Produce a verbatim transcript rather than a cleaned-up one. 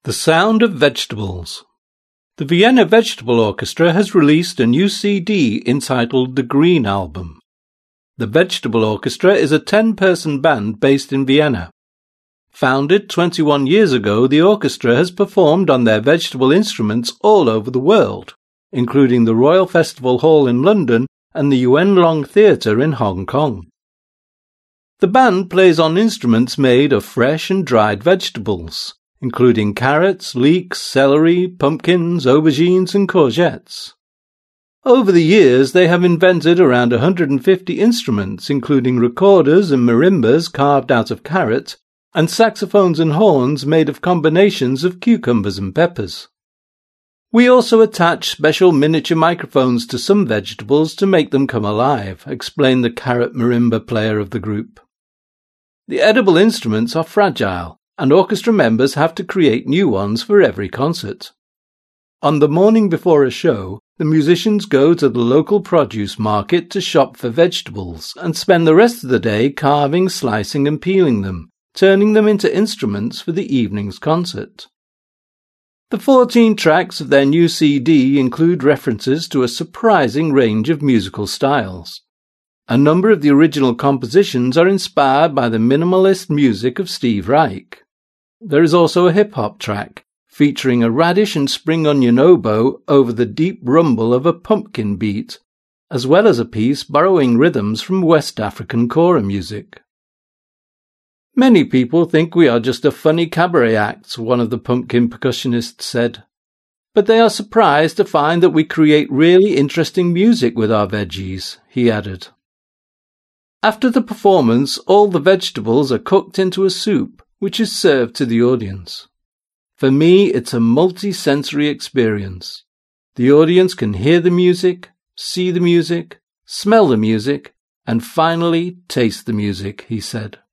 The Sound of Vegetables. The Vienna Vegetable Orchestra has released a new C D entitled The Green Album. The Vegetable Orchestra is a ten-person band based in Vienna. Founded twenty-one years ago, the orchestra has performed on their vegetable instruments all over the world, including the Royal Festival Hall in London and the Yuen Long Theatre in Hong Kong. The band plays on instruments made of fresh and dried vegetables, including carrots, leeks, celery, pumpkins, aubergines and courgettes. Over the years, they have invented around one hundred fifty instruments, including recorders and marimbas carved out of carrot, and saxophones and horns made of combinations of cucumbers and peppers. We also attach special miniature microphones to some vegetables to make them come alive, explained the carrot marimba player of the group. The edible instruments are fragile, and orchestra members have to create new ones for every concert. On the morning before a show, the musicians go to the local produce market to shop for vegetables and spend the rest of the day carving, slicing and peeling them, turning them into instruments for the evening's concert. The fourteen tracks of their new C D include references to a surprising range of musical styles. A number of the original compositions are inspired by the minimalist music of Steve Reich. There is also a hip-hop track, featuring a radish and spring onion oboe over the deep rumble of a pumpkin beat, as well as a piece borrowing rhythms from West African kora music. Many people think we are just a funny cabaret act, one of the pumpkin percussionists said. But they are surprised to find that we create really interesting music with our veggies, he added. After the performance, all the vegetables are cooked into a soup, which is served to the audience. For me, it's a multi-sensory experience. The audience can hear the music, see the music, smell the music, and finally taste the music, he said.